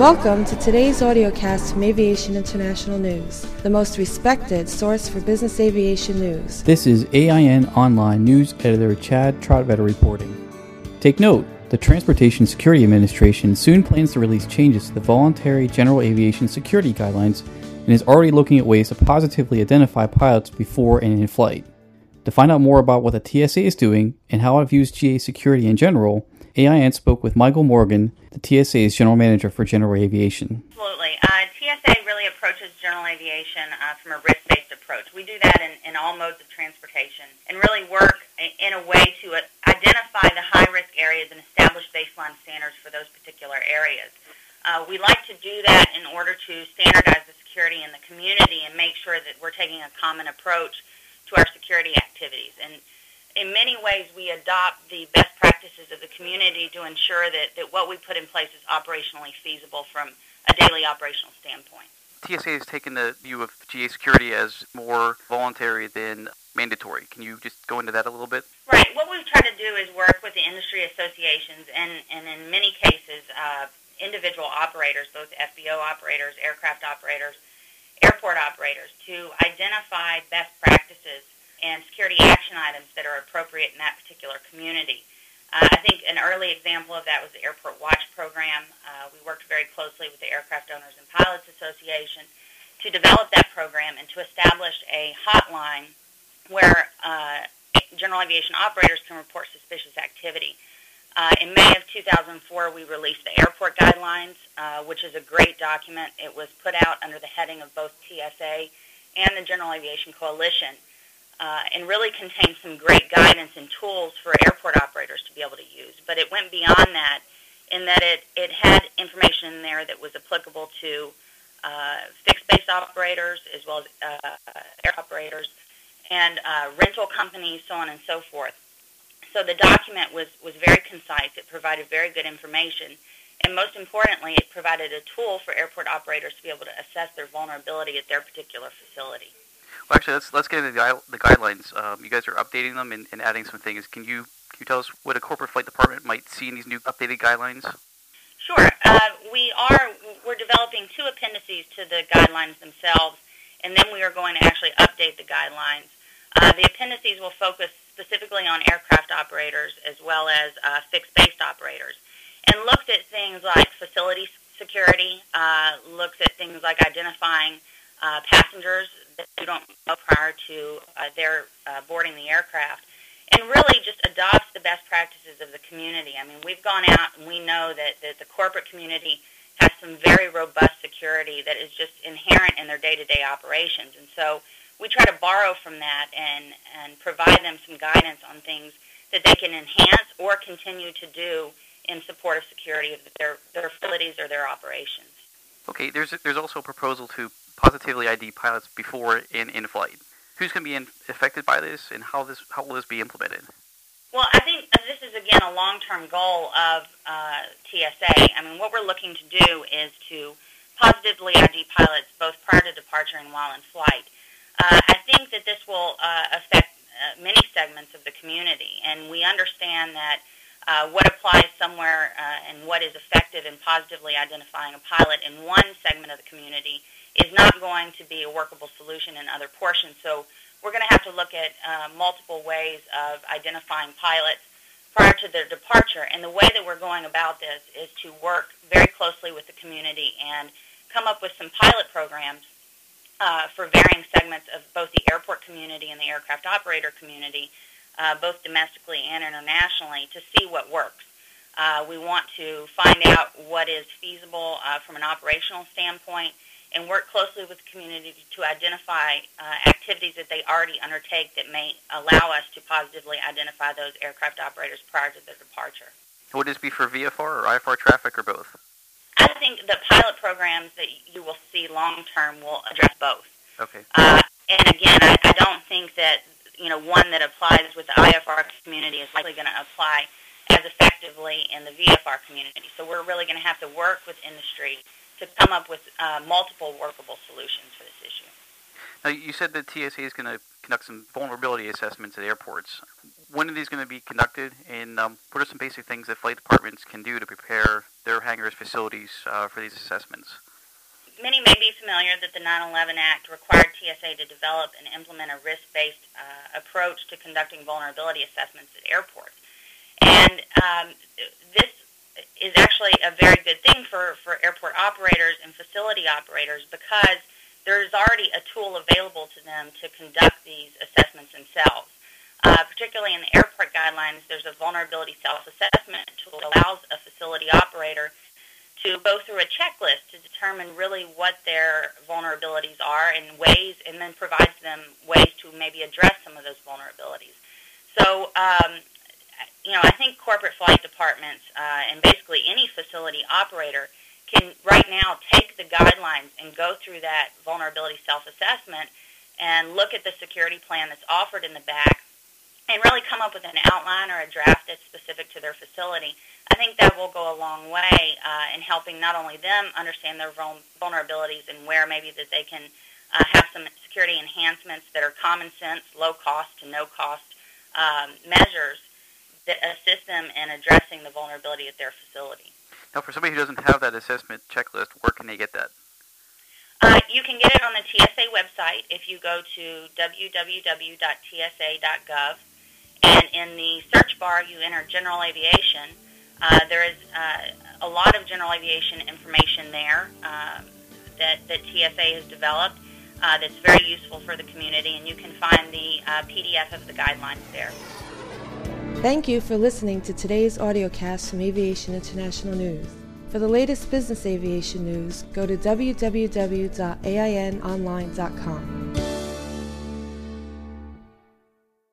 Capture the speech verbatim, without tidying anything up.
Welcome to today's audiocast from Aviation International News, the most respected source for business aviation news. This is A I N Online News Editor Chad Trotvetter reporting. Take note, the Transportation Security Administration soon plans to release changes to the Voluntary General Aviation Security Guidelines and is already looking at ways to positively identify pilots before and in flight. To find out more about what the T S A is doing and how it views G A security in general, A I N spoke with Michael Morgan, the T S A's General Manager for General Aviation. Absolutely. Uh, T S A really approaches general aviation uh, from a risk-based approach. We do that in, in all modes of transportation and really work in a way to uh, identify the high-risk areas and establish baseline standards for those particular areas. Uh, we like to do that in order to standardize the security in the community and make sure that we're taking a common approach to our security activities. And in many ways, we adopt the best practices of the community to ensure that, that what we put in place is operationally feasible from a daily operational standpoint. T S A has taken the view of G A security as more voluntary than mandatory. Can you just go into that a little bit? Right. What we've tried to do is work with the industry associations and, and in many cases, uh, individual operators, both F B O operators, aircraft operators, airport operators, to identify best practices and security action items that are appropriate in that particular community. Uh, I think an early example of that was the Airport Watch program. Uh, we worked very closely with the Aircraft Owners and Pilots Association to develop that program and to establish a hotline where uh, general aviation operators can report suspicious activity. Uh, in May of two thousand four, we released the Airport Guidelines, uh, which is a great document. It was put out under the heading of both T S A and the General Aviation Coalition. Uh, and really contained some great guidance and tools for airport operators to be able to use. But it went beyond that in that it, it had information in there that was applicable to uh, fixed-base operators as well as uh, air operators and uh, rental companies, so on and so forth. So the document was, was very concise. It provided very good information. And most importantly, it provided a tool for airport operators to be able to assess their vulnerability at their particular facility. Well, actually, let's let's get into the, the guidelines. Um, you guys are updating them and, and adding some things. Can you can you tell us what a corporate flight department might see in these new updated guidelines? Sure. Uh, we are we're developing two appendices to the guidelines themselves, and then we are going to actually update the guidelines. Uh, the appendices will focus specifically on aircraft operators as well as uh, fixed-based operators, and looks at things like facility security, uh, looks at things like identifying Uh, passengers that you don't know prior to uh, their uh, boarding the aircraft, and really just adopts the best practices of the community. I mean, we've gone out and we know that, that the corporate community has some very robust security that is just inherent in their day-to-day operations, and so we try to borrow from that and, and provide them some guidance on things that they can enhance or continue to do in support of security of their, their facilities or their operations. Okay, there's there's also a proposal to positively I D pilots before and in flight. Who's going to be in, affected by this, and how this how will this be implemented? Well, I think this is again a long-term goal of uh, T S A. I mean, what we're looking to do is to positively I D pilots both prior to departure and while in flight. Uh, I think that this will uh, affect uh, many segments of the community, and we understand that Uh, what applies somewhere uh, and what is effective in positively identifying a pilot in one segment of the community is not going to be a workable solution in other portions. So we're going to have to look at uh, multiple ways of identifying pilots prior to their departure. And the way that we're going about this is to work very closely with the community and come up with some pilot programs uh, for varying segments of both the airport community and the aircraft operator community, Uh, both domestically and internationally, to see what works. Uh, we want to find out what is feasible uh, from an operational standpoint and work closely with the community to identify uh, activities that they already undertake that may allow us to positively identify those aircraft operators prior to their departure. Would this be for V F R or I F R traffic or both? I think the pilot programs that you will see long-term will address both. Okay. Uh, and again, I, I don't think that you know, one that applies with the I F R community is likely going to apply as effectively in the V F R community. So we're really going to have to work with industry to come up with uh, multiple workable solutions for this issue. Now, you said that T S A is going to conduct some vulnerability assessments at airports. when are these going to be conducted, and um, what are some basic things that flight departments can do to prepare their hangars facilities uh, for these assessments? Many may be familiar that the nine eleven Act required T S A to develop and implement a risk-based uh, approach to conducting vulnerability assessments at airports. And um, this is actually a very good thing for, for airport operators and facility operators, because there's already a tool available to them to conduct these assessments themselves. Uh, particularly in the airport guidelines, there's a vulnerability self-assessment tool that allows a facility operator to go through a checklist to determine really what their vulnerabilities are and ways, and then provides them ways to maybe address some of those vulnerabilities. So, um, you know, I think corporate flight departments uh, and basically any facility operator can right now take the guidelines and go through that vulnerability self-assessment and look at the security plan that's offered in the back and really come up with an outline or a draft that's specific to their facility. I think that will go a long way uh, in helping not only them understand their vulnerabilities and where maybe that they can uh, have some security enhancements that are common sense, low cost to no cost um, measures that assist them in addressing the vulnerability at their facility. Now, for somebody who doesn't have that assessment checklist, where can they get that? Uh, you can get it on the T S A website if you go to w w w dot t s a dot gov, and in the search bar you enter general aviation. Uh, there is uh, a lot of general aviation information there um, that, that T S A has developed uh, that's very useful for the community, and you can find the uh, P D F of the guidelines there. Thank you for listening to today's audiocast from Aviation International News. For the latest business aviation news, go to w w w dot a i n online dot com.